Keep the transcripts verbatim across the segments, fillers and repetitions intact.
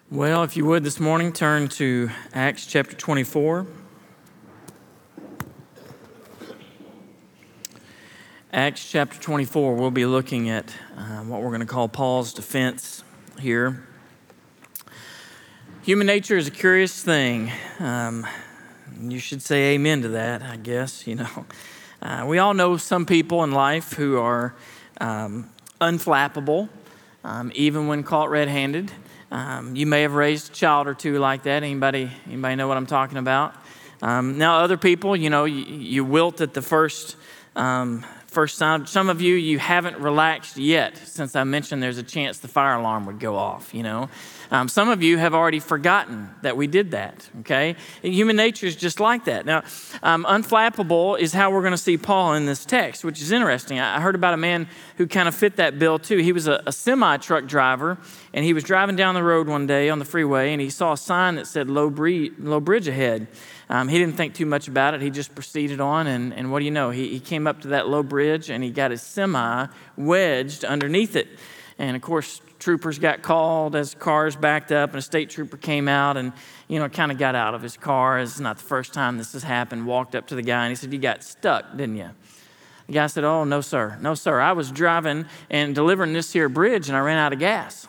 Well, if you would this morning, turn to Acts chapter twenty-four. Acts chapter twenty-four, we'll be looking at uh, what we're going to call Paul's defense here. Human nature is a curious thing. Um, you should say amen to that, I guess, you know. Uh, we all know some people in life who are um, unflappable, um, even when caught red-handed. Um, you may have raised a child or two like that. Anybody, anybody know what I'm talking about? Um, now, other people, you know, you, you wilt at the first um, first sign. Some of you, you haven't relaxed yet since I mentioned there's a chance the fire alarm would go off, you know. Um, some of you have already forgotten that we did that, okay? Human nature is just like that. Now, um, unflappable is how we're going to see Paul in this text, which is interesting. I heard about a man who kind of fit that bill too. He was a, a semi-truck driver, and he was driving down the road one day on the freeway, and he saw a sign that said low, bre- low bridge ahead. Um, he didn't think too much about it. He just proceeded on, and, and what do you know? He, he came up to that low bridge, and he got his semi wedged underneath it. And, of course, troopers got called as cars backed up, and a state trooper came out and, you know, kind of got out of his car. It's not the first time this has happened. Walked up to the guy, and he said, "You got stuck, didn't you?" The guy said, "Oh, no, sir. No, sir. I was driving and delivering this here bridge, and I ran out of gas."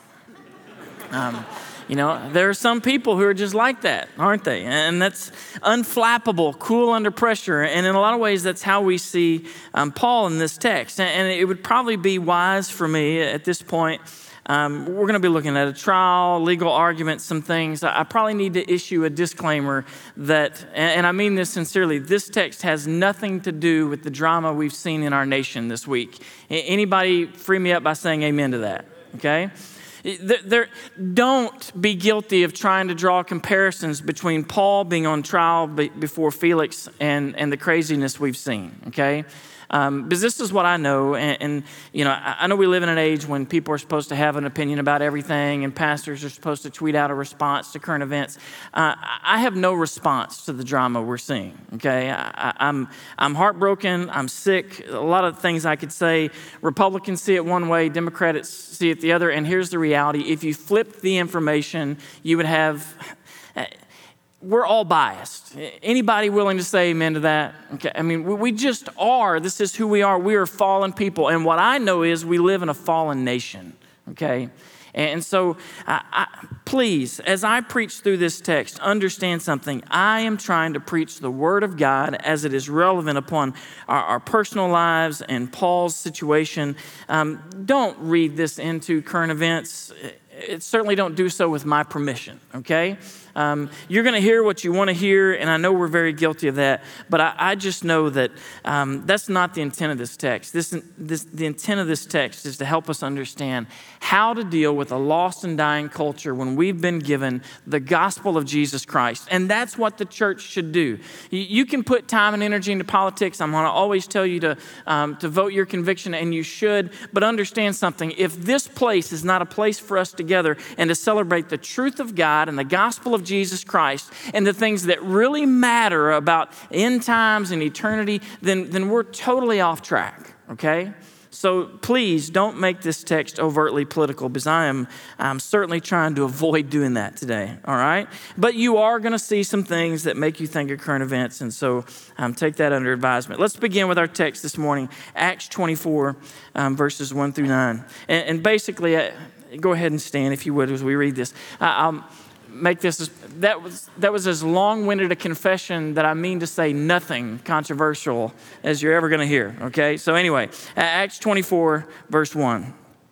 Um, you know, there are some people who are just like that, aren't they? And that's unflappable, cool under pressure. And in a lot of ways, that's how we see um, Paul in this text. And it would probably be wise for me at this point. Um, we're going to be looking at a trial, legal arguments, some things. I probably need to issue a disclaimer that, and I mean this sincerely, this text has nothing to do with the drama we've seen in our nation this week. Anybody free me up by saying amen to that, okay? There, don't be guilty of trying to draw comparisons between Paul being on trial before Felix and, and the craziness we've seen, okay? Um, because this is what I know, and, and you know, I, I know we live in an age when people are supposed to have an opinion about everything, and pastors are supposed to tweet out a response to current events. Uh, I have no response to the drama we're seeing. Okay, I, I'm I'm heartbroken. I'm sick. A lot of things I could say. Republicans see it one way, Democrats see it the other. And here's the reality: if you flipped the information, you would have. We're all biased. Anybody willing to say amen to that? Okay. I mean, we just are. This is who we are. We are fallen people. And what I know is we live in a fallen nation, okay? And so, I, I, please, as I preach through this text, understand something. I am trying to preach the Word of God as it is relevant upon our, our personal lives and Paul's situation. Um, don't read this into current events. It, certainly don't do so with my permission, okay? Um, you're going to hear what you want to hear, and I know we're very guilty of that, but I, I just know that um, that's not the intent of this text. This, this, the intent of this text is to help us understand how to deal with a lost and dying culture when we've been given the gospel of Jesus Christ, and that's what the church should do. You, you can put time and energy into politics. I'm going to always tell you to, um, to vote your conviction, and you should, but understand something. If this place is not a place for us together and to celebrate the truth of God and the gospel of Jesus Christ and the things that really matter about end times and eternity, then, then we're totally off track, okay? So please don't make this text overtly political, because I am I'm certainly trying to avoid doing that today, all right? But you are going to see some things that make you think of current events, and so um, take that under advisement. Let's begin with our text this morning, Acts twenty-four, um, verses one through nine. And, and basically, uh, go ahead and stand if you would as we read this. Uh, I'll make this, as, that was that was as long-winded a confession that I mean to say nothing controversial as you're ever going to hear, okay? So anyway, Acts twenty-four, verse one.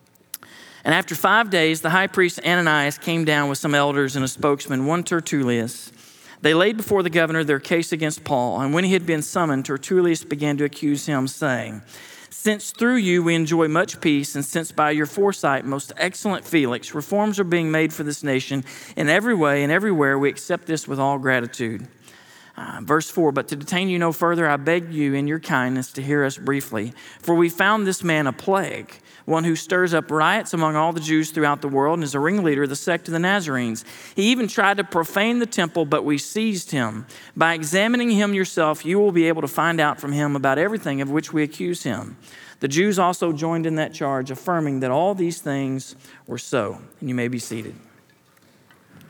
And after five days, the high priest Ananias came down with some elders and a spokesman, one Tertullius. They laid before the governor their case against Paul, and when he had been summoned, Tertullius began to accuse him, saying, "Since through you we enjoy much peace, and since by your foresight, most excellent Felix, reforms are being made for this nation in every way and everywhere, we accept this with all gratitude." Uh, verse four, "But to detain you no further, I beg you in your kindness to hear us briefly. For we found this man a plague, one who stirs up riots among all the Jews throughout the world and is a ringleader of the sect of the Nazarenes. He even tried to profane the temple, but we seized him. By examining him yourself, you will be able to find out from him about everything of which we accuse him." The Jews also joined in that charge, affirming that all these things were so. And you may be seated.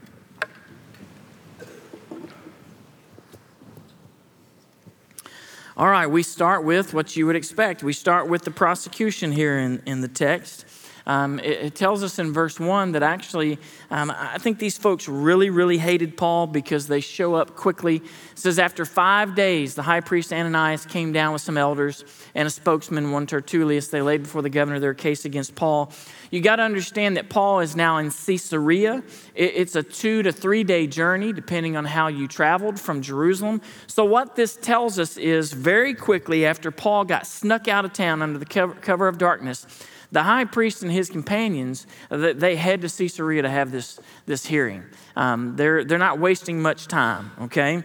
All right, we start with what you would expect. We start with the prosecution here in, in the text. Um, it, it tells us in verse one that actually, um, I think these folks really, really hated Paul because they show up quickly. It says, after five days, the high priest Ananias came down with some elders and a spokesman, one Tertullius. They laid before the governor their case against Paul. You got to understand that Paul is now in Caesarea. It, it's a two to three day journey, depending on how you traveled from Jerusalem. So what this tells us is very quickly after Paul got snuck out of town under the cover, cover of darkness, the high priest and his companions, they head to Caesarea to have this, this hearing. Um, they're, they're not wasting much time, okay?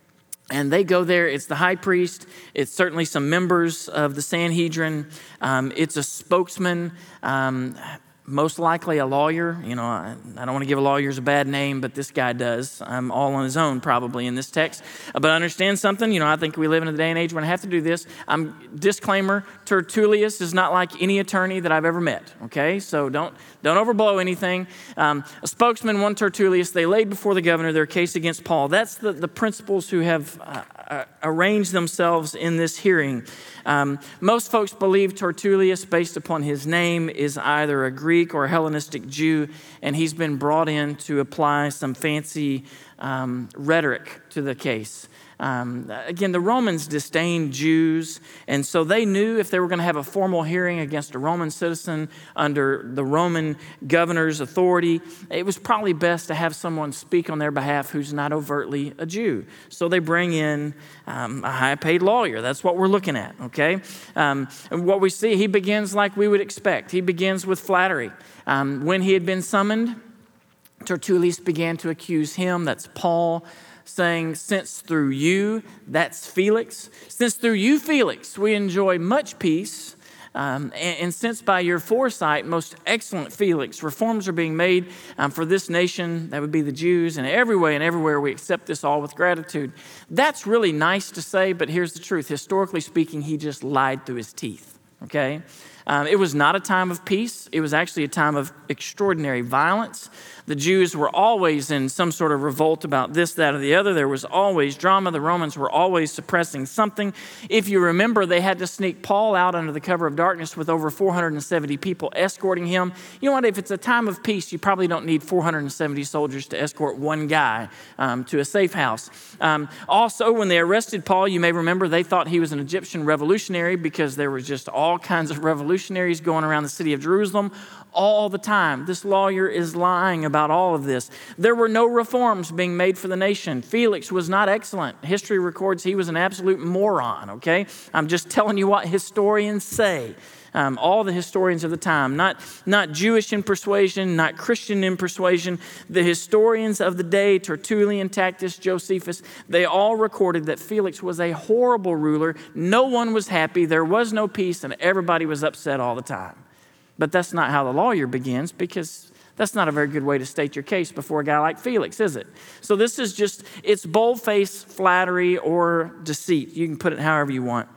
And they go there. It's the high priest. It's certainly some members of the Sanhedrin. Um, it's a spokesman, um, most likely a lawyer. You know, I, I don't want to give lawyers a bad name, but this guy does. Um, all on his own probably in this text. But understand something. You know, I think we live in a day and age when I have to do this. Um, disclaimer, Tertullius is not like any attorney that I've ever met, okay? So don't don't overblow anything. Um, a spokesman, one Tertullius, they laid before the governor their case against Paul. That's the, the principals who have uh, uh, arranged themselves in this hearing. Um, most folks believe Tertullius, based upon his name, is either a Greek or a Hellenistic Jew, and he's been brought in to apply some fancy um, rhetoric to the case. Um, again, the Romans disdained Jews, and so they knew if they were going to have a formal hearing against a Roman citizen under the Roman governor's authority, it was probably best to have someone speak on their behalf who's not overtly a Jew. So they bring in um, a high-paid lawyer. That's what we're looking at, okay? Um, and what we see, he begins like we would expect. He begins with flattery. Um, when he had been summoned, Tertullius began to accuse him, that's Paul, saying, since through you, that's Felix, since through you, Felix, we enjoy much peace, um, and, and since by your foresight, most excellent Felix, reforms are being made um, for this nation, that would be the Jews, and every way and everywhere we accept this all with gratitude. That's really nice to say, but here's the truth. Historically speaking, he just lied through his teeth, okay? Um, it was not a time of peace. It was actually a time of extraordinary violence. The Jews were always in some sort of revolt about this, that, or the other. There was always drama. The Romans were always suppressing something. If you remember, they had to sneak Paul out under the cover of darkness with over four hundred seventy people escorting him. You know what? If it's a time of peace, you probably don't need four hundred seventy soldiers to escort one guy um, to a safe house. Um, also, when they arrested Paul, you may remember they thought he was an Egyptian revolutionary because there was just all kinds of revolutionaries going around the city of Jerusalem all the time. This lawyer is lying about all of this. There were no reforms being made for the nation. Felix was not excellent. History records he was an absolute moron, okay? I'm just telling you what historians say. Um, all the historians of the time, not, not Jewish in persuasion, not Christian in persuasion. The historians of the day, Tertullian, Tacitus, Josephus, they all recorded that Felix was a horrible ruler. No one was happy. There was no peace, and everybody was upset all the time. But that's not how the lawyer begins, because that's not a very good way to state your case before a guy like Felix, is it? So this is just, it's bold-faced flattery or deceit. You can put it however you want.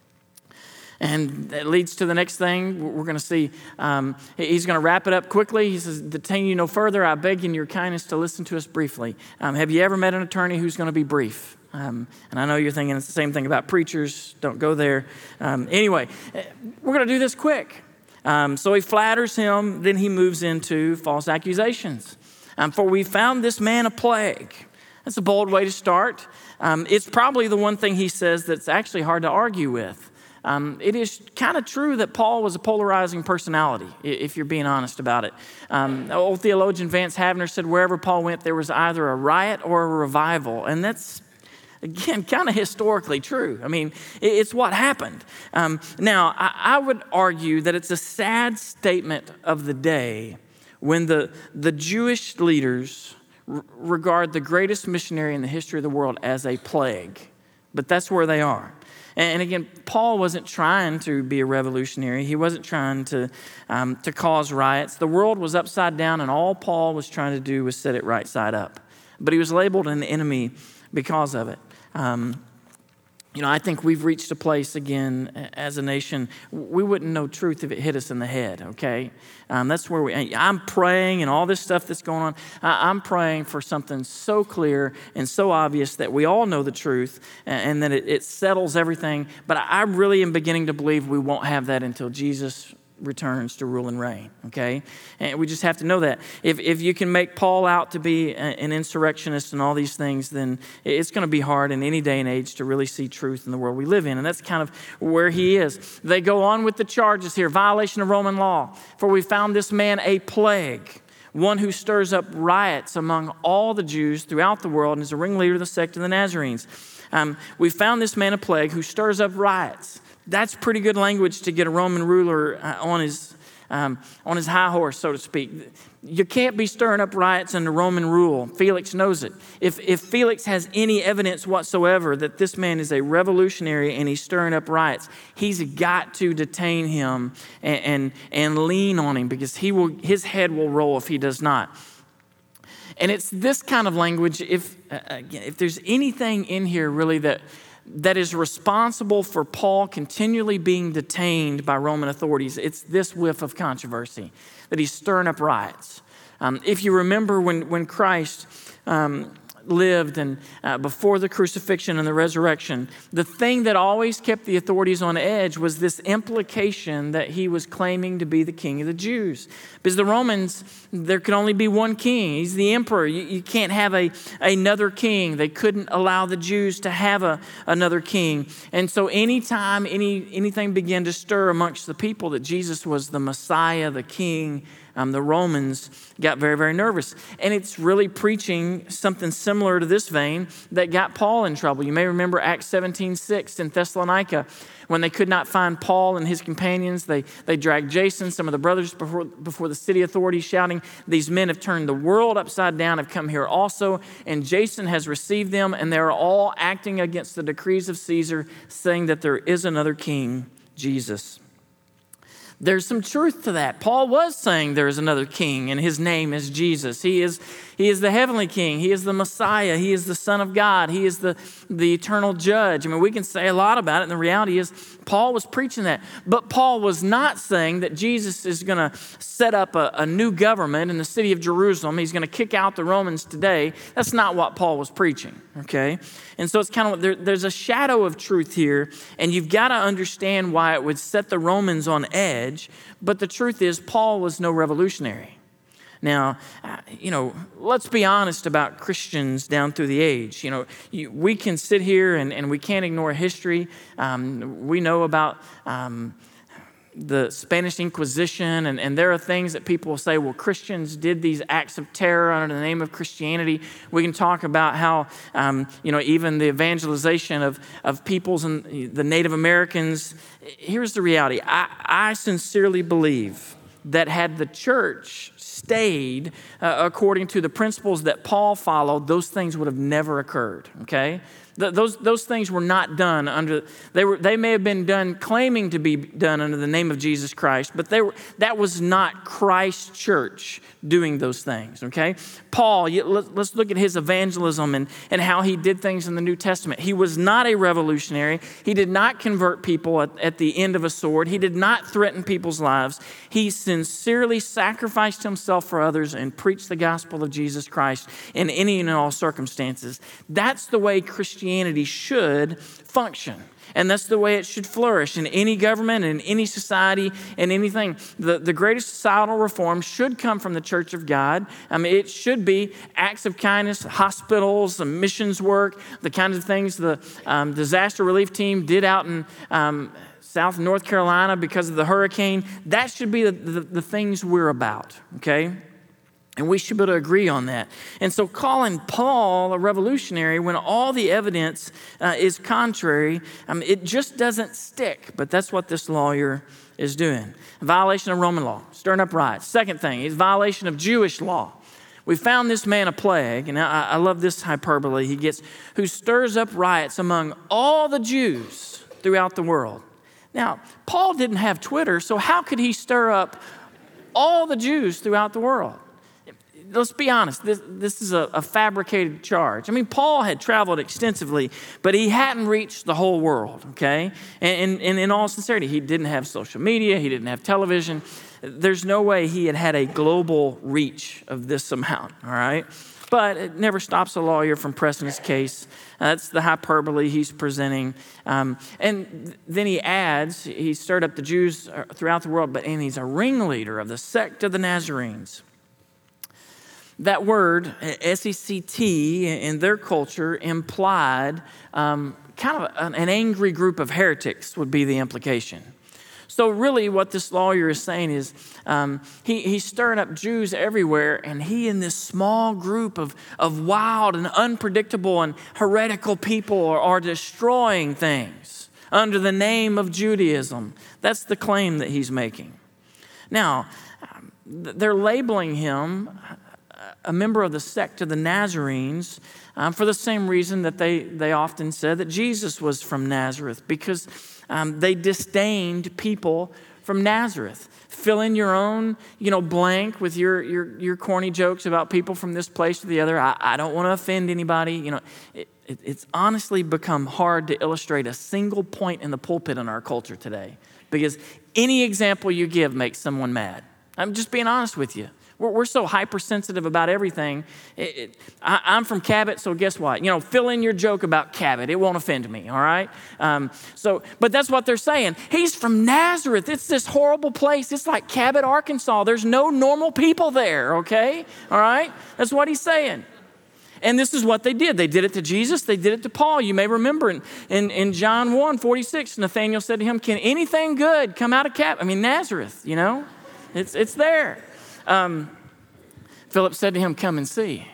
And that leads to the next thing. We're going to see, um, he's going to wrap it up quickly. He says, detain you no further. I beg in your kindness to listen to us briefly. Um, have you ever met an attorney who's going to be brief? Um, and I know you're thinking it's the same thing about preachers. Don't go there. Um, anyway, we're going to do this quick. Um, so he flatters him, then he moves into false accusations. Um, for we found this man a plague. That's a bold way to start. Um, it's probably the one thing he says that's actually hard to argue with. Um, it is kind of true that Paul was a polarizing personality, if you're being honest about it. Um, old theologian Vance Havner said wherever Paul went, there was either a riot or a revival. And that's, again, kind of historically true. I mean, it's what happened. Um, now, I, I would argue that it's a sad statement of the day when the, the Jewish leaders r- regard the greatest missionary in the history of the world as a plague. But that's where they are. And again, Paul wasn't trying to be a revolutionary. He wasn't trying to, um, to cause riots. The world was upside down, and all Paul was trying to do was set it right side up. But he was labeled an enemy because of it. Um, You know, I think we've reached a place again as a nation, we wouldn't know truth if it hit us in the head, okay? Um, that's where we, I'm praying and all this stuff that's going on. I, I'm praying for something so clear and so obvious that we all know the truth and, and that it, it settles everything. But I really am beginning to believe we won't have that until Jesus returns to rule and reign, okay? And we just have to know that. If if you can make Paul out to be an insurrectionist and all these things, then it's going to be hard in any day and age to really see truth in the world we live in. And that's kind of where he is. They go on with the charges here. Violation of Roman law. For we found this man a plague, one who stirs up riots among all the Jews throughout the world and is a ringleader of the sect of the Nazarenes. Um, we found this man a plague who stirs up riots. That's pretty good language to get a Roman ruler uh, on his um, on his high horse, so to speak. You can't be stirring up riots under Roman rule. Felix knows it. If if Felix has any evidence whatsoever that this man is a revolutionary and he's stirring up riots, he's got to detain him and and, and lean on him, because he will his head will roll if he does not. And it's this kind of language. If uh, if there's anything in here really that. that is responsible for Paul continually being detained by Roman authorities, it's this whiff of controversy, that he's stirring up riots. Um, if you remember when, when Christ um, lived and uh, before the crucifixion and the resurrection, the thing that always kept the authorities on edge was this implication that he was claiming to be the king of the Jews. Because the Romans, there could only be one king. He's the emperor. You, you can't have a another king. They couldn't allow the Jews to have a, another king. And so anytime any anything began to stir amongst the people that Jesus was the Messiah, the king, Um, the Romans got very, very nervous. And it's really preaching something similar to this vein that got Paul in trouble. You may remember Acts seventeen six in Thessalonica. When they could not find Paul and his companions, they, they dragged Jason, some of the brothers, before, before the city authorities, shouting, "These men have turned the world upside down, have come here also, and Jason has received them, and they're all acting against the decrees of Caesar, saying that there is another king, Jesus." There's some truth to that. Paul was saying there is another king, and his name is Jesus. He is, he is the heavenly king. He is the Messiah. He is the Son of God. He is the, the eternal judge. I mean, we can say a lot about it, and the reality is Paul was preaching that. But Paul was not saying that Jesus is going to set up a, a new government in the city of Jerusalem. He's going to kick out the Romans today. That's not what Paul was preaching, okay? And so it's kind of, there, there's a shadow of truth here, and you've got to understand why it would set the Romans on edge. But the truth is, Paul was no revolutionary. Now, uh, you know, let's be honest about Christians down through the age. You know, you, we can sit here and, and we can't ignore history. Um, we know about um, the Spanish Inquisition, and, and there are things that people will say, well, Christians did these acts of terror under the name of Christianity. We can talk about how, um, you know, even the evangelization of, of peoples and the Native Americans. Here's the reality. I, I sincerely believe that had the church stayed uh, according to the principles that Paul followed, those things would have never occurred, okay? Th- those, those things were not done under, they were they may have been done claiming to be done under the name of Jesus Christ, but they were, that was not Christ's church doing those things, okay? Paul, you, let, let's look at his evangelism and, and how he did things in the New Testament. He was not a revolutionary. He did not convert people at, at the end of a sword. He did not threaten people's lives. He sincerely sacrificed himself for others and preached the gospel of Jesus Christ in any and all circumstances. That's the way Christianity should function. And that's the way it should flourish in any government, in any society, in anything. The, the greatest societal reform should come from the Church of God. I mean, it should be acts of kindness, hospitals, missions work, the kinds of things the um, disaster relief team did out in um, South North Carolina because of the hurricane. That should be the, the, the things we're about, okay? And we should be able to agree on that. And so calling Paul a revolutionary when all the evidence uh, is contrary, I mean, it just doesn't stick. But that's what this lawyer is doing. Violation of Roman law, stirring up riots. Second thing is violation of Jewish law. We found this man a plague, and I, I love this hyperbole he gets, who stirs up riots among all the Jews throughout the world. Now, Paul didn't have Twitter, so how could he stir up all the Jews throughout the world? let's be honest, this, this is a, a fabricated charge. I mean, Paul had traveled extensively, but he hadn't reached the whole world, okay? And, and, and in all sincerity, he didn't have social media, he didn't have television. There's no way he had had a global reach of this amount, all right? But it never stops a lawyer from pressing his case. Uh, that's the hyperbole he's presenting. Um, and then he adds, he stirred up the Jews throughout the world, but and he's a ringleader of the sect of the Nazarenes. That word, S E C T, in their culture implied um, kind of an, an angry group of heretics would be the implication. So really what this lawyer is saying is um, he, he's stirring up Jews everywhere, and he and this small group of, of wild and unpredictable and heretical people are, are destroying things under the name of Judaism. That's the claim that he's making. Now, um, they're labeling him a member of the sect of the Nazarenes um, for the same reason that they, they often said that Jesus was from Nazareth, because Um, they disdained people from Nazareth. Fill in your own, you know, blank with your your, your corny jokes about people from this place to the other. I, I don't want to offend anybody. You know, it, it, it's honestly become hard to illustrate a single point in the pulpit in our culture today, because any example you give makes someone mad. I'm just being honest with you. We're, we're so hypersensitive about everything. It, it, I, I'm from Cabot, so guess what? You know, fill in your joke about Cabot. It won't offend me, all right? Um, so, but that's what they're saying. He's from Nazareth. It's this horrible place. It's like Cabot, Arkansas. There's no normal people there, okay? All right? That's what he's saying. And this is what they did. They did it to Jesus. They did it to Paul. You may remember in, in, in John one forty-six, Nathanael said to him, can anything good come out of Cabot? I mean, Nazareth, you know? It's, it's there. Um, Philip said to him, come and see.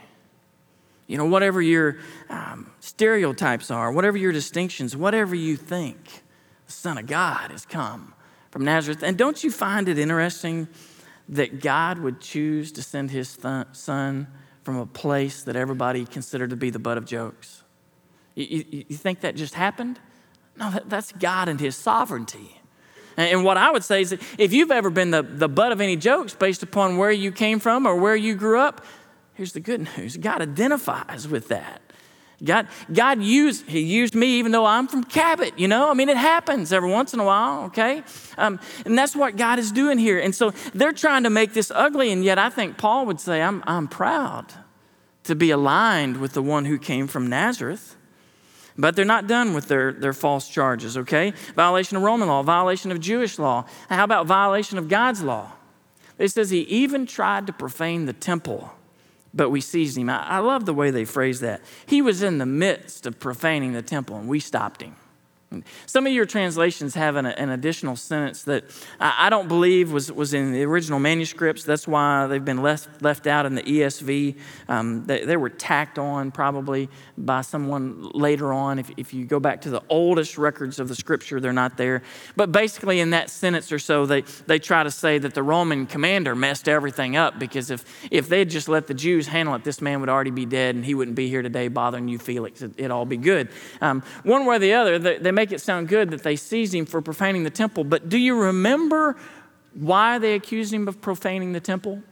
You know, whatever your um, stereotypes are, whatever your distinctions, whatever you think, the Son of God has come from Nazareth. And don't you find it interesting that God would choose to send his th- son from a place that everybody considered to be the butt of jokes? You, you, you think that just happened? No, that, that's God and his sovereignty. And what I would say is that if you've ever been the, the butt of any jokes based upon where you came from or where you grew up, here's the good news. God identifies with that. God, God used, he used me even though I'm from Cabot, you know? I mean, it happens every once in a while, okay? Um, and that's what God is doing here. And so they're trying to make this ugly, and yet I think Paul would say, I'm, I'm proud to be aligned with the one who came from Nazareth. But they're not done with their, their false charges, okay? Violation of Roman law, violation of Jewish law. How about violation of God's law? It says he even tried to profane the temple, but we seized him. I, I love the way they phrase that. He was in the midst of profaning the temple, and we stopped him. Some of your translations have an, an additional sentence that I, I don't believe was, was in the original manuscripts. That's why they've been left, left out in the E S V. Um, they, they were tacked on probably by someone later on. If, if you go back to the oldest records of the scripture, they're not there. But basically in that sentence or so, they, they try to say that the Roman commander messed everything up, because if, if they'd just let the Jews handle it, this man would already be dead and he wouldn't be here today bothering you, Felix. It, it'd all be good. Um, one way or the other, they, they make it sound good that they seized him for profaning the temple, but do you remember why they accused him of profaning the temple?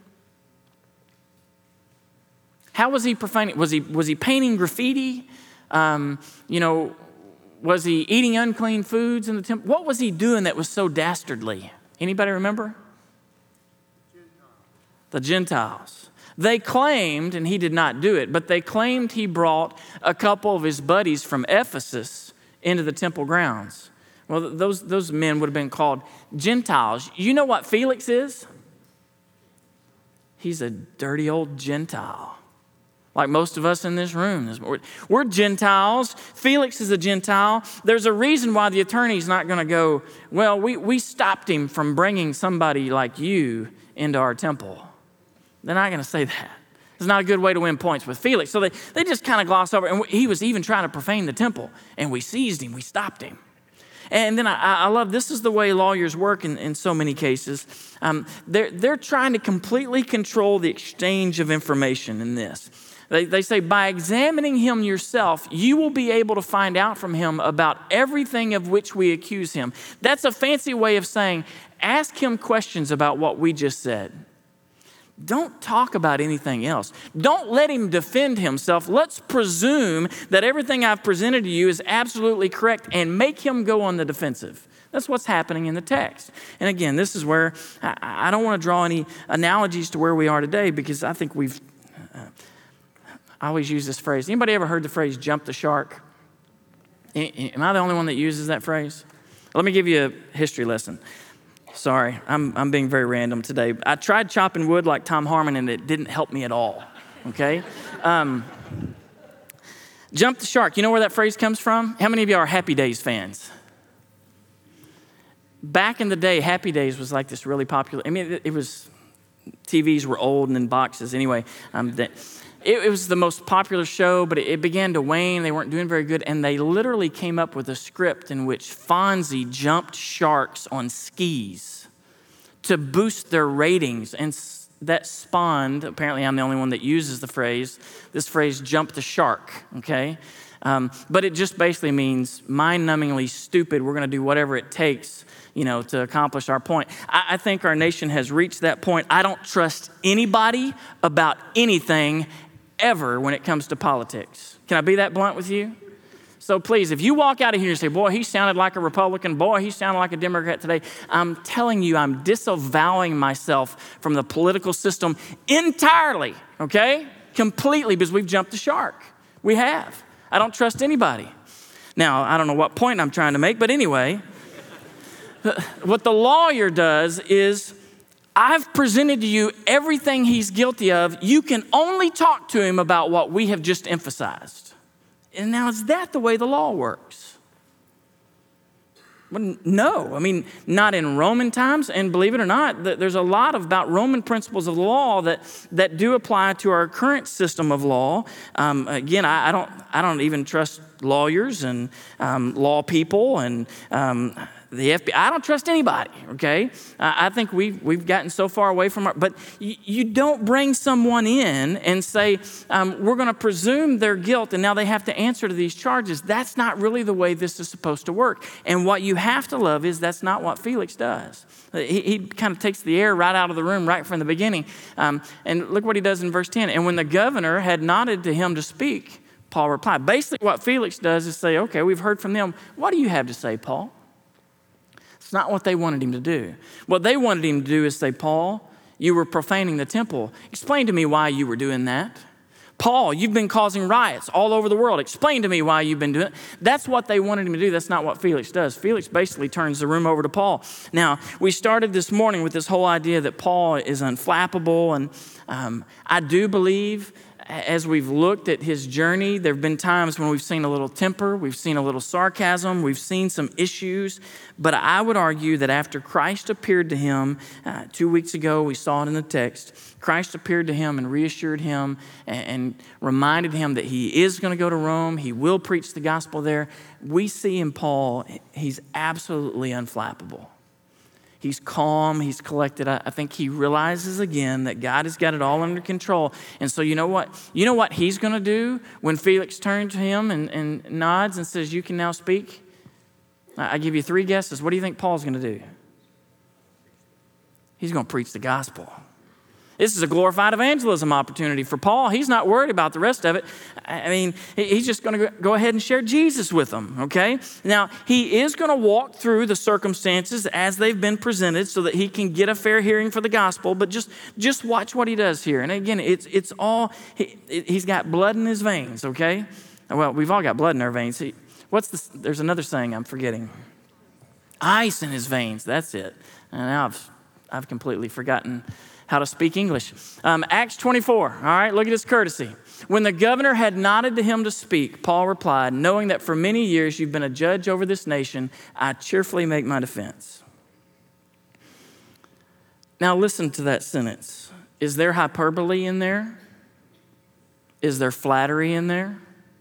How was he profaning? Was he was he painting graffiti? Um, you know, was he eating unclean foods in the temple? What was he doing that was so dastardly? Anybody remember? The Gentiles. They claimed, and he did not do it, but they claimed he brought a couple of his buddies from Ephesus into the temple grounds. Well, those, those men would have been called Gentiles. You know what Felix is? He's a dirty old Gentile. Like most of us in this room. We're, we're Gentiles. Felix is a Gentile. There's a reason why the attorney's not going to go, well, we, we stopped him from bringing somebody like you into our temple. They're not going to say that. It's not a good way to win points with Felix. So they, they just kind of gloss over. And he was even trying to profane the temple. And we seized him. We stopped him. And then I, I love, this is the way lawyers work in, in so many cases. Um, they're, they're trying to completely control the exchange of information in this. They, they say, by examining him yourself, you will be able to find out from him about everything of which we accuse him. That's a fancy way of saying, ask him questions about what we just said. don't talk about anything else. Don't let him defend himself. Let's presume that everything I've presented to you is absolutely correct and make him go on the defensive. That's what's happening in the text. And again, this is where I, I don't want to draw any analogies to where we are today because I think we've, uh, I always use this phrase. Anybody ever heard the phrase jump the shark? Am I the only one that uses that phrase? Let me give you a history lesson. Sorry, I'm I'm being very random today. I tried chopping wood like Tom Harmon, and it didn't help me at all, okay? Um, jump the shark. You know where that phrase comes from? How many of you are Happy Days fans? Back in the day, Happy Days was like this really popular. I mean, it, it was, T Vs were old and in boxes. Anyway, um, the, it, it was the most popular show, but it, it began to wane. They weren't doing very good, and they literally came up with a script in which Fonzie jumped sharks on skis to boost their ratings, and that spawned, apparently I'm the only one that uses the phrase, this phrase, jump the shark, okay? Um, but it just basically means mind-numbingly stupid. We're going to do whatever it takes, you know, to accomplish our point. I, I think our nation has reached that point. I don't trust anybody about anything ever when it comes to politics. Can I be that blunt with you? So please, if you walk out of here and say, boy, he sounded like a Republican, boy, he sounded like a Democrat today, I'm telling you, I'm disavowing myself from the political system entirely, okay? Completely, because we've jumped the shark. We have. I don't trust anybody. Now, I don't know what point I'm trying to make, but anyway, what the lawyer does is, I've presented to you everything he's guilty of. You can only talk to him about what we have just emphasized. And now, is that the way the law works? Well, no. I mean, not in Roman times. And believe it or not, there's a lot of, about Roman principles of law that, that do apply to our current system of law. Um, again, I, I don't I don't even trust lawyers and um, law people and um, the F B I. I don't trust anybody, okay? I think we've, we've gotten so far away from our, but you, you don't bring someone in and say, um, we're going to presume their guilt and now they have to answer to these charges. That's not really the way this is supposed to work. And what you have to love is that's not what Felix does. He, he kind of takes the air right out of the room right from the beginning. Um, and look what he does in verse ten. And when the governor had nodded to him to speak, Paul replied. Basically what Felix does is say, okay, we've heard from them. What do you have to say, Paul? It's not what they wanted him to do. What they wanted him to do is say, Paul, you were profaning the temple. Explain to me why you were doing that. Paul, you've been causing riots all over the world. Explain to me why you've been doing it. That's what they wanted him to do. That's not what Felix does. Felix basically turns the room over to Paul. Now, we started this morning with this whole idea that Paul is unflappable. And um, I do believe as we've looked at his journey, there have been times when we've seen a little temper, we've seen a little sarcasm, we've seen some issues. But I would argue that after Christ appeared to him uh, two weeks ago, we saw it in the text, Christ appeared to him and reassured him and, and reminded him that he is going to go to Rome. He will preach the gospel there. We see in Paul, he's absolutely unflappable. He's calm, he's collected. I think he realizes again that God has got it all under control. And so you know what? You know what he's going to do when Felix turns to him and, and nods and says, you can now speak? I give you three guesses. What do you think Paul's going to do? He's going to preach the gospel. This is a glorified evangelism opportunity for Paul. He's not worried about the rest of it. I mean, he's just going to go ahead and share Jesus with them, okay? Now, he is going to walk through the circumstances as they've been presented so that he can get a fair hearing for the gospel, but just, just watch what he does here. And again, it's, it's all, he, he's got blood in his veins, okay? Well, we've all got blood in our veins. He, what's this? There's another saying I'm forgetting. Ice in his veins, that's it. And now I've, I've completely forgotten how to speak English. Um, Acts twenty-four, all right, look at his courtesy. When the governor had nodded to him to speak, Paul replied, knowing that for many years you've been a judge over this nation, I cheerfully make my defense. Now listen to that sentence. Is there hyperbole in there? Is there flattery in there?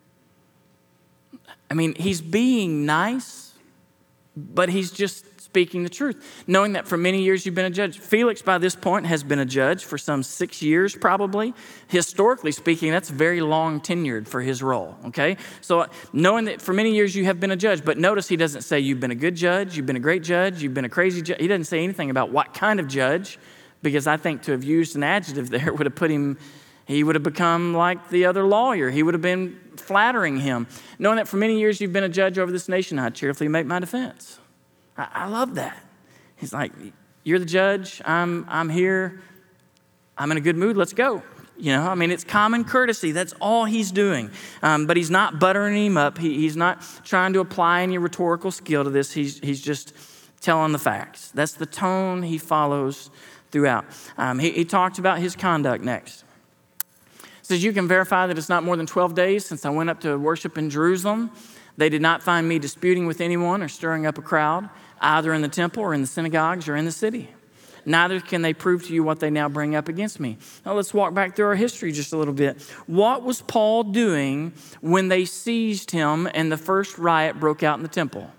I mean, he's being nice, but he's just speaking the truth, knowing that for many years you've been a judge. Felix, by this point, has been a judge for some six years probably. Historically speaking, that's very long tenured for his role, okay? So knowing that for many years you have been a judge, but notice he doesn't say you've been a good judge, you've been a great judge, you've been a crazy judge. He doesn't say anything about what kind of judge, because I think to have used an adjective there would have put him, he would have become like the other lawyer. He would have been flattering him. Knowing that for many years you've been a judge over this nation, I cheerfully make my defense. I, I love that. He's like, you're the judge, I'm, I'm here, I'm in a good mood, let's go. You know, I mean, it's common courtesy. That's all he's doing. Um, but he's not buttering him up. He, he's not trying to apply any rhetorical skill to this. He's, he's just telling the facts. That's the tone he follows throughout. Um, he, he talked about his conduct next. He says, you can verify that it's not more than twelve days since I went up to worship in Jerusalem. They did not find me disputing with anyone or stirring up a crowd, either in the temple or in the synagogues or in the city. Neither can they prove to you what they now bring up against me. Now let's walk back through our history just a little bit. What was Paul doing when they seized him and the first riot broke out in the temple?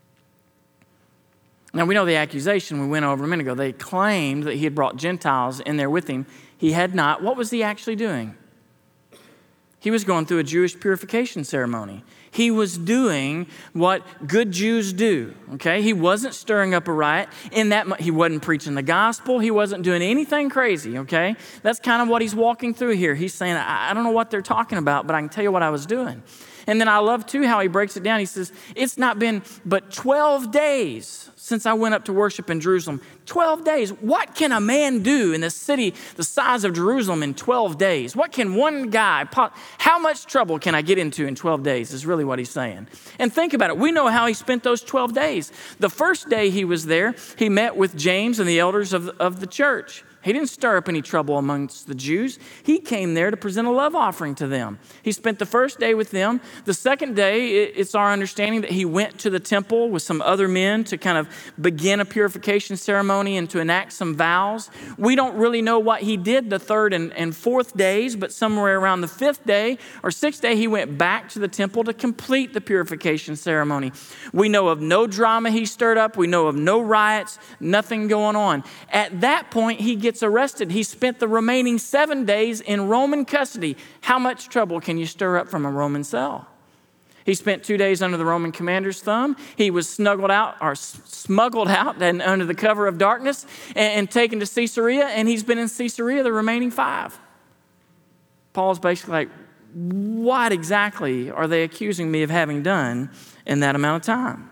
Now we know the accusation we went over a minute ago. They claimed that he had brought Gentiles in there with him. He had not. What was he actually doing? He was going through a Jewish purification ceremony. He was doing what good Jews do, okay? He wasn't stirring up a riot. In that, he wasn't preaching the gospel. He wasn't doing anything crazy, okay? That's kind of what he's walking through here. He's saying, I, I don't know what they're talking about, but I can tell you what I was doing. And then I love, too, how he breaks it down. He says, it's not been but twelve days since I went up to worship in Jerusalem. twelve days. What can a man do in a city the size of Jerusalem in twelve days? What can one guy, how much trouble can I get into in twelve days is really what he's saying. And think about it. We know how he spent those twelve days. The first day he was there, he met with James and the elders of, of the church. He didn't stir up any trouble amongst the Jews. He came there to present a love offering to them. He spent the first day with them. The second day, it's our understanding that he went to the temple with some other men to kind of begin a purification ceremony and to enact some vows. We don't really know what he did the third and, and fourth days, but somewhere around the fifth day or sixth day, he went back to the temple to complete the purification ceremony. We know of no drama he stirred up. We know of no riots, nothing going on. At that point, he gets arrested. He spent the remaining seven days in Roman custody. How much trouble can you stir up from a Roman cell? He spent two days under the Roman commander's thumb. He was snuggled out or smuggled out and under the cover of darkness and, and taken to Caesarea, and he's been in Caesarea the remaining five. Paul's basically like, what exactly are they accusing me of having done in that amount of time?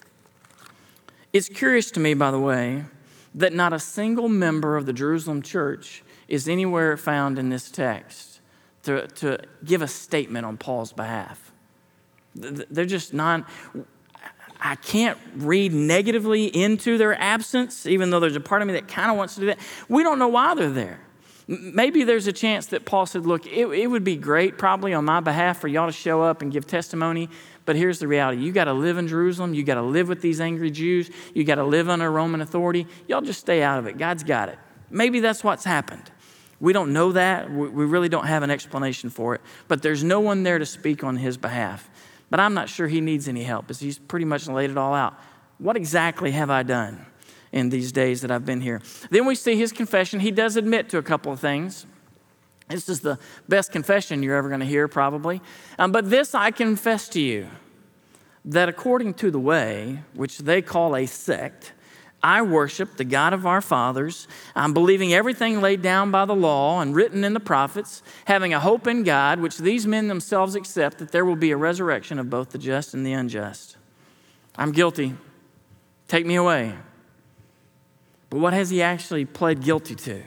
It's curious to me, by the way, that not a single member of the Jerusalem church is anywhere found in this text to, to give a statement on Paul's behalf. They're just not, I can't read negatively into their absence, even though there's a part of me that kind of wants to do that. We don't know why they're there. Maybe there's a chance that Paul said, look, it, it would be great probably on my behalf for y'all to show up and give testimony, but here's the reality. You got to live in Jerusalem. You got to live with these angry Jews. You got to live under Roman authority. Y'all just stay out of it. God's got it. Maybe that's what's happened. We don't know that. We really don't have an explanation for it, but there's no one there to speak on his behalf. But I'm not sure he needs any help, because he's pretty much laid it all out. What exactly have I done in these days that I've been here? Then we see his confession. He does admit to a couple of things. This is the best confession you're ever going to hear, probably. Um, but this I confess to you, that according to the way, which they call a sect, I worship the God of our fathers. I'm believing everything laid down by the law and written in the prophets, having a hope in God, which these men themselves accept, that there will be a resurrection of both the just and the unjust. I'm guilty. Take me away. But what has he actually pled guilty to?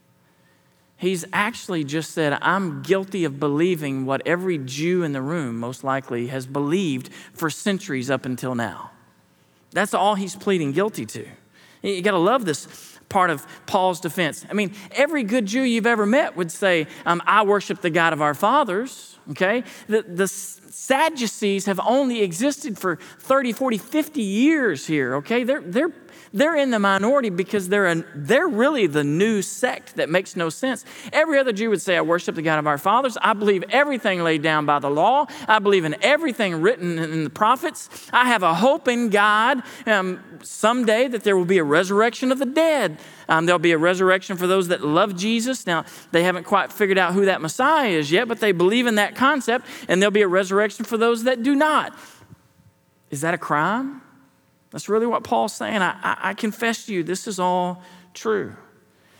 He's actually just said, I'm guilty of believing what every Jew in the room most likely has believed for centuries up until now. That's all he's pleading guilty to. You got to love this part of Paul's defense. I mean, every good Jew you've ever met would say, um, I worship the God of our fathers, okay? The, the Sadducees have only existed for thirty, forty, fifty years here, okay? They're, they're, they're in the minority because they're, a, they're really the new sect that makes no sense. Every other Jew would say, I worship the God of our fathers. I believe everything laid down by the law. I believe in everything written in the prophets. I have a hope in God um, someday that there will be a resurrection of the dead. Um, there'll be a resurrection for those that love Jesus. Now, they haven't quite figured out who that Messiah is yet, but they believe in that concept, and there'll be a resurrection for those that do not. Is that a crime? That's really what Paul's saying. I, I, I confess to you, this is all true.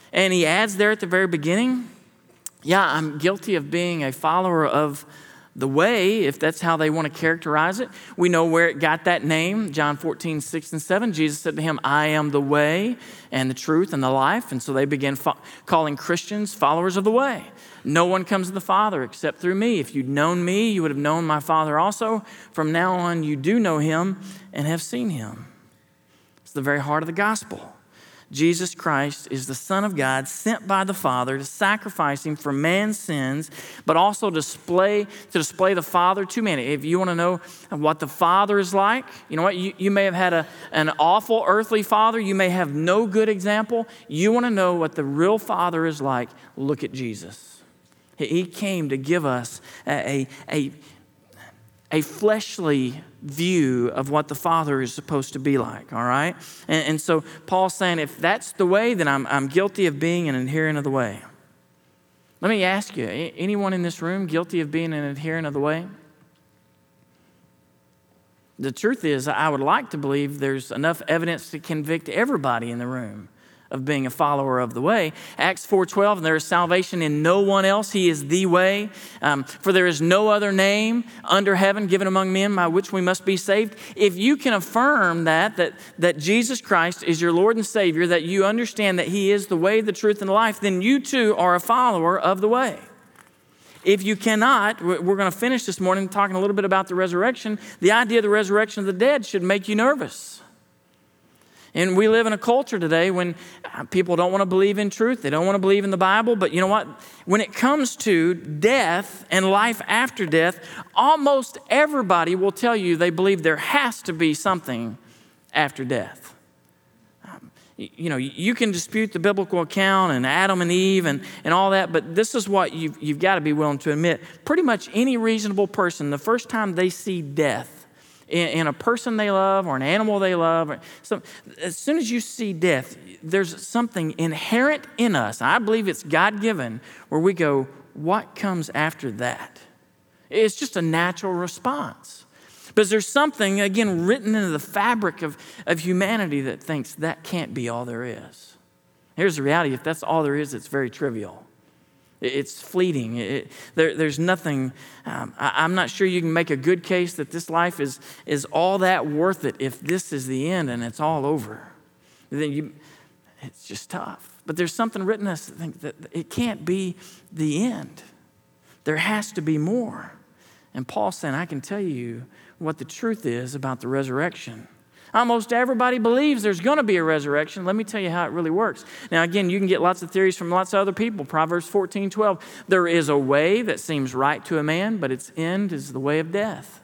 And he adds there at the very beginning, yeah, I'm guilty of being a follower of the way, if that's how they want to characterize it. We know where it got that name. John fourteen, six and seven, Jesus said to him, I am the way and the truth and the life. And so they began fo- calling Christians followers of the way. No one comes to the Father except through me. If you'd known me, you would have known my Father also. From now on, you do know him and have seen him. It's the very heart of the gospel. Jesus Christ is the Son of God, sent by the Father to sacrifice him for man's sins, but also display, to display the Father to man. If you want to know what the Father is like, you know what? You, you may have had a, an awful earthly father. You may have no good example. You want to know what the real Father is like, look at Jesus. He came to give us a, a, a fleshly view of what the Father is supposed to be like, all right? And, and so Paul's saying, if that's the way, then I'm, I'm guilty of being an adherent of the way. Let me ask you, anyone in this room guilty of being an adherent of the way? The truth is, I would like to believe there's enough evidence to convict everybody in the room of being a follower of the way. Acts four twelve, and there is salvation in no one else. He is the way. Um, for there is no other name under heaven given among men by which we must be saved. If you can affirm that, that, that Jesus Christ is your Lord and Savior, that you understand that he is the way, the truth, and the life, then you too are a follower of the way. If you cannot, we're going to finish this morning talking a little bit about the resurrection. The idea of the resurrection of the dead should make you nervous. And we live in a culture today when people don't want to believe in truth. They don't want to believe in the Bible. But you know what? When it comes to death and life after death, almost everybody will tell you they believe there has to be something after death. Um, you know, you can dispute the biblical account and Adam and Eve and, and all that, but this is what you've, you've got to be willing to admit. Pretty much any reasonable person, the first time they see death, In, in a person they love or an animal they love. Or so, as soon as you see death, there's something inherent in us, I believe it's God-given, where we go, what comes after that? It's just a natural response. But there's something, again, written into the fabric of, of humanity that thinks that can't be all there is. Here's the reality. If that's all there is, it's very trivial. It's fleeting. It, there, there's nothing, um, I, I'm not sure you can make a good case that this life is, is all that worth it if this is the end and it's all over. Then you, it's just tough. But there's something written in us that think that it can't be the end. There has to be more. And Paul's saying, I can tell you what the truth is about the resurrection. Almost everybody believes there's going to be a resurrection. Let me tell you how it really works. Now, again, you can get lots of theories from lots of other people. Proverbs fourteen twelve, there is a way that seems right to a man, but its end is the way of death.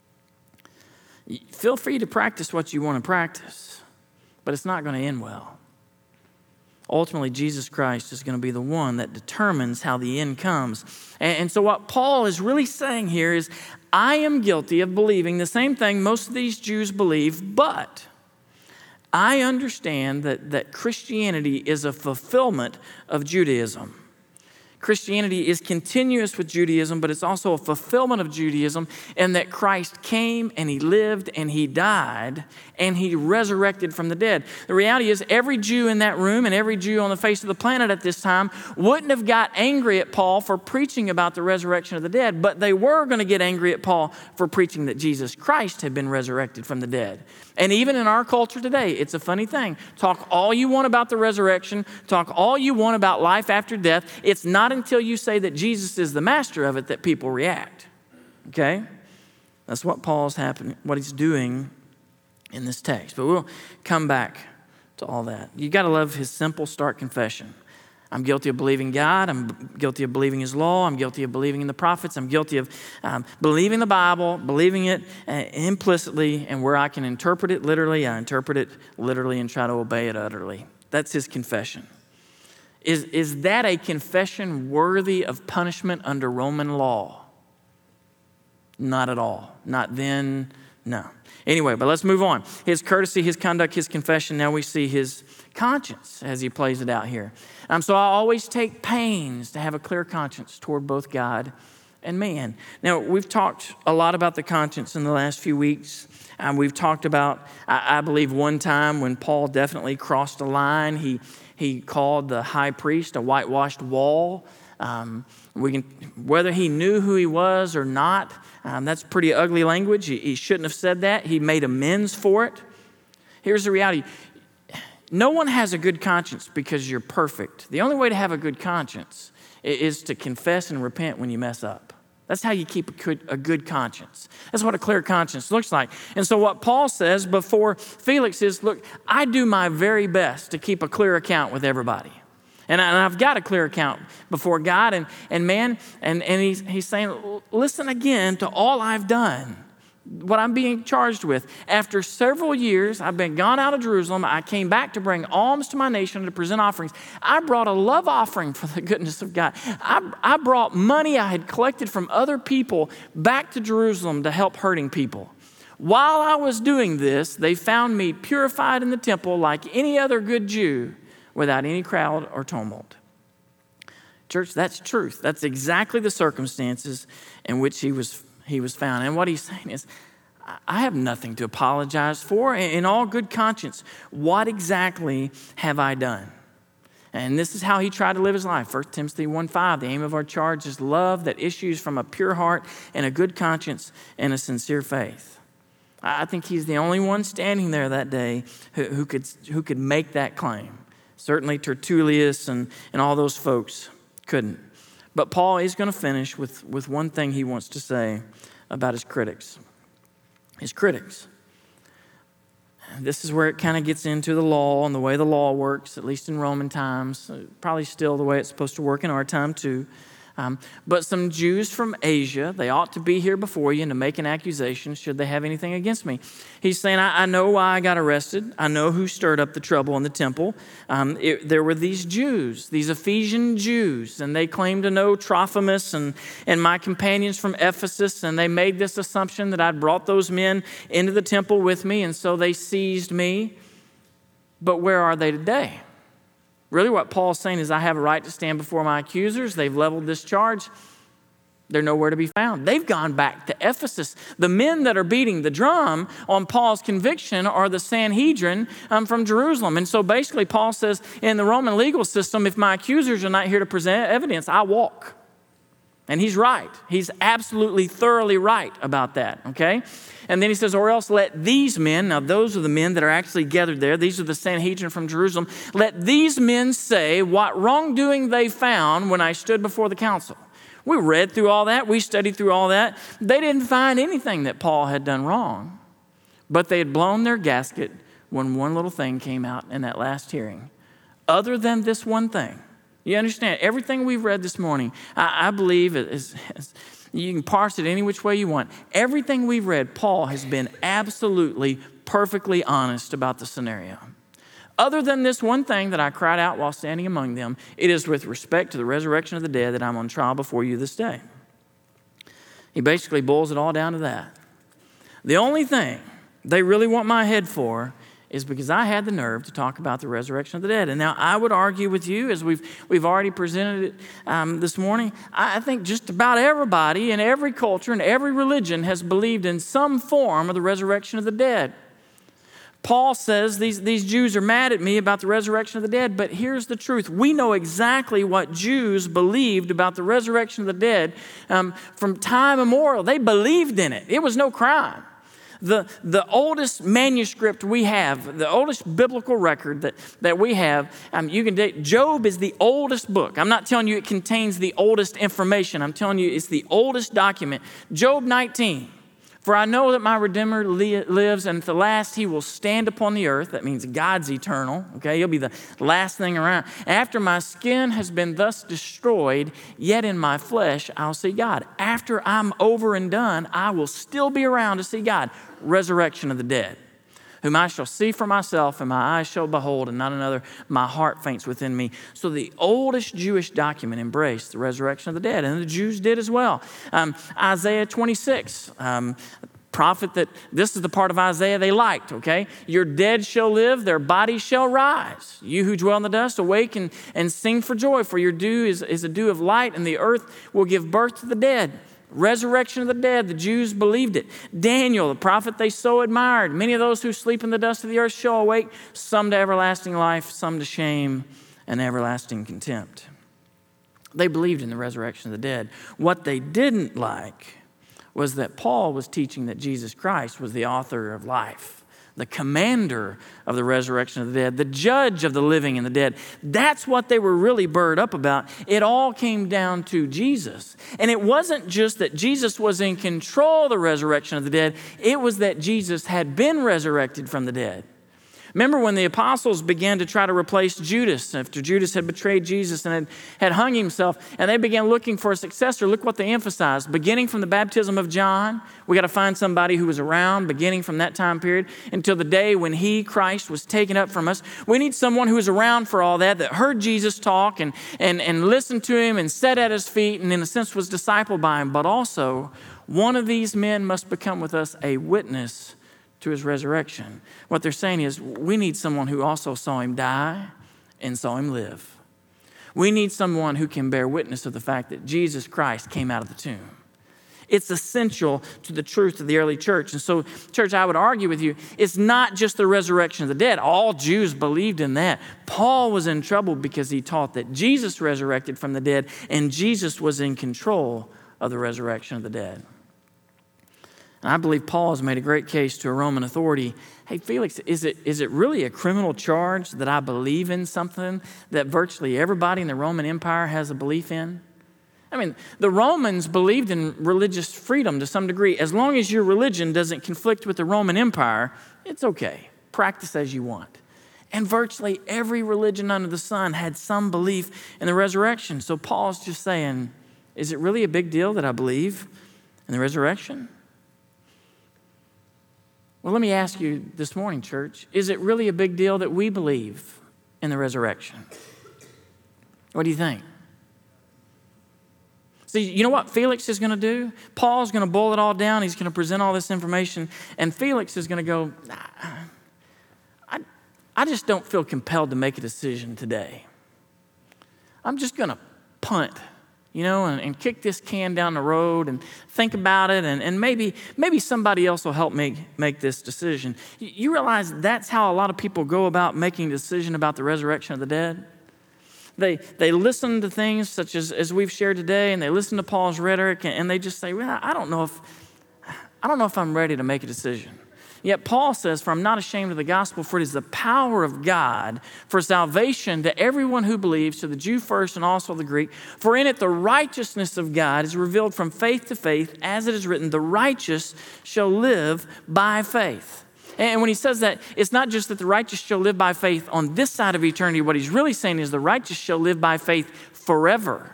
Feel free to practice what you want to practice, but it's not going to end well. Ultimately, Jesus Christ is going to be the one that determines how the end comes. And, and so what Paul is really saying here is, I am guilty of believing the same thing most of these Jews believe, but I understand that, that Christianity is a fulfillment of Judaism. Christianity is continuous with Judaism, but it's also a fulfillment of Judaism, and that Christ came and he lived and he died and he resurrected from the dead. The reality is every Jew in that room and every Jew on the face of the planet at this time wouldn't have got angry at Paul for preaching about the resurrection of the dead, but they were going to get angry at Paul for preaching that Jesus Christ had been resurrected from the dead. And even in our culture today, it's a funny thing. Talk all you want about the resurrection, talk all you want about life after death. It's not until you say that Jesus is the master of it that people react. Okay? That's what Paul's happening, what he's doing in this text. But we'll come back to all that. You got to love his simple, stark confession. I'm guilty of believing God. I'm guilty of believing his law. I'm guilty of believing in the prophets. I'm guilty of um, believing the Bible, believing it uh, implicitly, and where I can interpret it literally, I interpret it literally and try to obey it utterly. That's his confession. Is, is that a confession worthy of punishment under Roman law? Not at all. Not then, no. Anyway, but let's move on. His courtesy, his conduct, his confession. Now we see his conscience as he plays it out here. Um, so I always take pains to have a clear conscience toward both God and man. Now, we've talked a lot about the conscience in the last few weeks. Um, we've talked about, I, I believe, one time when Paul definitely crossed a line. He he called the high priest a whitewashed wall. Um, we can, whether he knew who he was or not, um, that's pretty ugly language. He, he shouldn't have said that. He made amends for it. Here's the reality. No one has a good conscience because you're perfect. The only way to have a good conscience is to confess and repent when you mess up. That's how you keep a good, a good conscience. That's what a clear conscience looks like. And so what Paul says before Felix is, look, I do my very best to keep a clear account with everybody. And, I, and I've got a clear account before God and, and man, and, and he's, he's saying, listen again to all I've done. What I'm being charged with. After several years, I've been gone out of Jerusalem. I came back to bring alms to my nation and to present offerings. I brought a love offering for the goodness of God. I, I brought money I had collected from other people back to Jerusalem to help hurting people. While I was doing this, they found me purified in the temple like any other good Jew without any crowd or tumult. Church, that's truth. That's exactly the circumstances in which he was he was found. And what he's saying is, I have nothing to apologize for. In all good conscience, what exactly have I done? And this is how he tried to live his life. First Timothy one five, the aim of our charge is love that issues from a pure heart and a good conscience and a sincere faith. I think he's the only one standing there that day who, who could who could make that claim. Certainly Tertullius and, and all those folks couldn't. But Paul is going to finish with, with one thing he wants to say about his critics. His critics. This is where it kind of gets into the law and the way the law works, at least in Roman times. Probably still the way it's supposed to work in our time too. Um, but some Jews from Asia, they ought to be here before you and to make an accusation should they have anything against me. He's saying, I, I know why I got arrested. I know who stirred up the trouble in the temple. Um, it, there were these Jews, these Ephesian Jews, and they claimed to know Trophimus and, and my companions from Ephesus, and they made this assumption that I'd brought those men into the temple with me, and so they seized me. But where are they today? Really what Paul's saying is I have a right to stand before my accusers. They've leveled this charge. They're nowhere to be found. They've gone back to Ephesus. The men that are beating the drum on Paul's conviction are the Sanhedrin um, from Jerusalem. And so basically Paul says in the Roman legal system, if my accusers are not here to present evidence, I walk. And he's right. He's absolutely thoroughly right about that, okay? And then he says, or else let these men, now those are the men that are actually gathered there. These are the Sanhedrin from Jerusalem. Let these men say what wrongdoing they found when I stood before the council. We read through all that. We studied through all that. They didn't find anything that Paul had done wrong. But they had blown their gasket when one little thing came out in that last hearing. Other than this one thing. You understand? Everything we've read this morning, I, I believe, is, is, you can parse it any which way you want. Everything we've read, Paul has been absolutely, perfectly honest about the scenario. Other than this one thing that I cried out while standing among them, it is with respect to the resurrection of the dead that I'm on trial before you this day. He basically boils it all down to that. The only thing they really want my head for is because I had the nerve to talk about the resurrection of the dead. And now I would argue with you, as we've we've already presented it um, this morning, I think just about everybody in every culture and every religion has believed in some form of the resurrection of the dead. Paul says these, these Jews are mad at me about the resurrection of the dead, but here's the truth. We know exactly what Jews believed about the resurrection of the dead um, from time immemorial. They believed in it. It was no crime. The, the oldest manuscript we have, the oldest biblical record that, that we have, um, you can date, Job is the oldest book. I'm not telling you it contains the oldest information. I'm telling you it's the oldest document. Job nineteen. For I know that my Redeemer li- lives, and at the last he will stand upon the earth. That means God's eternal. Okay, he'll be the last thing around. After my skin has been thus destroyed, yet in my flesh I'll see God. After I'm over and done, I will still be around to see God. Resurrection of the dead, whom I shall see for myself, and my eyes shall behold, and not another. My heart faints within me. So the oldest Jewish document embraced the resurrection of the dead, and the Jews did as well. Um, Isaiah twenty-six, um, prophet that, this is the part of Isaiah they liked, okay? Your dead shall live, their bodies shall rise. You who dwell in the dust, awake and, and sing for joy, for your dew is, is a dew of light, and the earth will give birth to the dead. Resurrection of the dead, the Jews believed it. Daniel, the prophet they so admired. Many of those who sleep in the dust of the earth shall awake, some to everlasting life, some to shame, and everlasting contempt. They believed in the resurrection of the dead. What they didn't like was that Paul was teaching that Jesus Christ was the author of life, the commander of the resurrection of the dead, the judge of the living and the dead. That's what they were really burred up about. It all came down to Jesus. And it wasn't just that Jesus was in control of the resurrection of the dead. It was that Jesus had been resurrected from the dead. Remember when the apostles began to try to replace Judas after Judas had betrayed Jesus and had, had hung himself, and they began looking for a successor. Look what they emphasized. Beginning from the baptism of John, we got to find somebody who was around beginning from that time period until the day when he, Christ, was taken up from us. We need someone who was around for all that, that heard Jesus talk and, and, and listened to him and sat at his feet and in a sense was discipled by him. But also, one of these men must become with us a witness to his resurrection. What they're saying is we need someone who also saw him die and saw him live. We need someone who can bear witness of the fact that Jesus Christ came out of the tomb. It's essential to the truth of the early church. And so, church, I would argue with you, it's not just the resurrection of the dead. All Jews believed in that. Paul was in trouble because he taught that Jesus resurrected from the dead and Jesus was in control of the resurrection of the dead. And I believe Paul has made a great case to a Roman authority. Hey, Felix, is it is it really a criminal charge that I believe in something that virtually everybody in the Roman Empire has a belief in? I mean, the Romans believed in religious freedom to some degree. As long as your religion doesn't conflict with the Roman Empire, it's okay. Practice as you want. And virtually every religion under the sun had some belief in the resurrection. So Paul's just saying, is it really a big deal that I believe in the resurrection? Well, let me ask you this morning, church, is it really a big deal that we believe in the resurrection? What do you think? See, you know what Felix is going to do? Paul's going to boil it all down. He's going to present all this information. And Felix is going to go, I, I just don't feel compelled to make a decision today. I'm just going to punt, you know, and, and kick this can down the road and think about it. And, and maybe maybe somebody else will help me make this decision. You, you realize that's how a lot of people go about making a decision about the resurrection of the dead? They they listen to things such as, as we've shared today, and they listen to Paul's rhetoric, and, and they just say, well, I don't know if I don't know if I'm ready to make a decision. Yet Paul says, for I'm not ashamed of the gospel, for it is the power of God for salvation to everyone who believes, to the Jew first and also the Greek. For in it the righteousness of God is revealed from faith to faith, as it is written, the righteous shall live by faith. And when he says that, it's not just that the righteous shall live by faith on this side of eternity. What he's really saying is the righteous shall live by faith forever.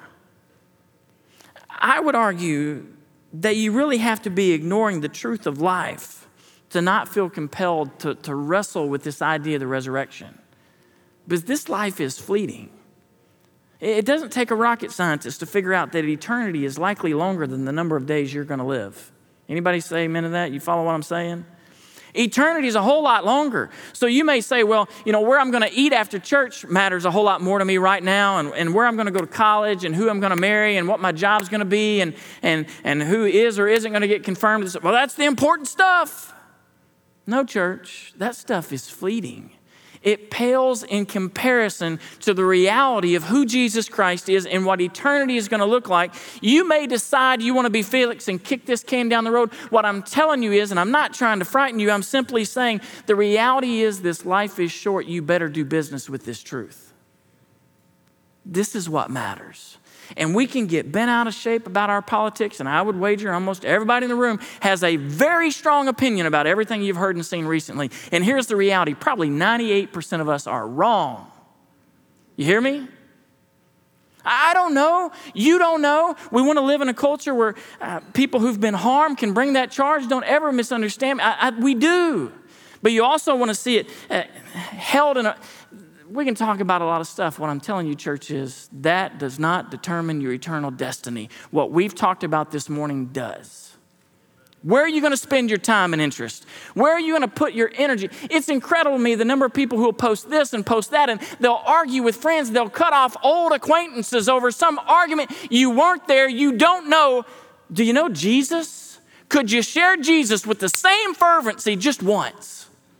I would argue that you really have to be ignoring the truth of life to not feel compelled to, to wrestle with this idea of the resurrection. Because this life is fleeting. It doesn't take a rocket scientist to figure out that eternity is likely longer than the number of days you're going to live. Anybody say amen to that? You follow what I'm saying? Eternity is a whole lot longer. So you may say, well, you know, where I'm going to eat after church matters a whole lot more to me right now, and, and where I'm going to go to college, and who I'm going to marry, and what my job's going to be, and, and, and who is or isn't going to get confirmed. Well, that's the important stuff. No, church, that stuff is fleeting. It pales in comparison to the reality of who Jesus Christ is and what eternity is going to look like. You may decide you want to be Felix and kick this can down the road. What I'm telling you is, and I'm not trying to frighten you, I'm simply saying the reality is this life is short. You better do business with this truth. This is what matters. And we can get bent out of shape about our politics, and I would wager almost everybody in the room has a very strong opinion about everything you've heard and seen recently. And here's the reality. Probably ninety-eight percent of us are wrong. You hear me? I don't know. You don't know. We want to live in a culture where uh, people who've been harmed can bring that charge. Don't ever misunderstand me. I, I, we do. But you also want to see it uh, held in a... We can talk about a lot of stuff. What I'm telling you, church, is that does not determine your eternal destiny. What we've talked about this morning does. Where are you going to spend your time and interest? Where are you going to put your energy? It's incredible to me the number of people who will post this and post that, and they'll argue with friends. They'll cut off old acquaintances over some argument. You weren't there. You don't know. Do you know Jesus? Could you share Jesus with the same fervency just once?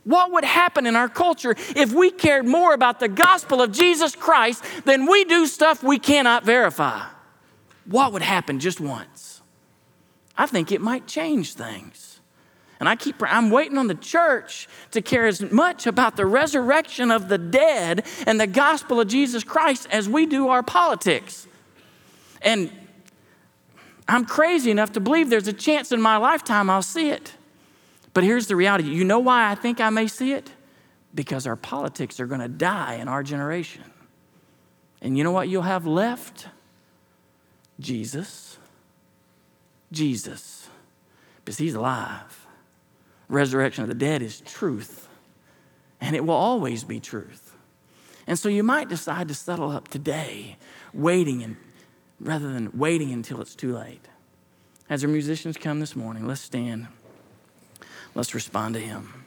What would happen in our culture if we cared more about the gospel of Jesus Christ than we do stuff we cannot verify? What would happen just once? I think it might change things. And I keep, I'm waiting on the church to care as much about the resurrection of the dead and the gospel of Jesus Christ as we do our politics. And I'm crazy enough to believe there's a chance in my lifetime I'll see it. But here's the reality. You know why I think I may see it? Because our politics are going to die in our generation. And you know what you'll have left? Jesus. Jesus. Because he's alive. Resurrection of the dead is truth. And it will always be truth. And so you might decide to settle up today, waiting and rather than waiting until it's too late. As our musicians come this morning, let's stand. Let's respond to him.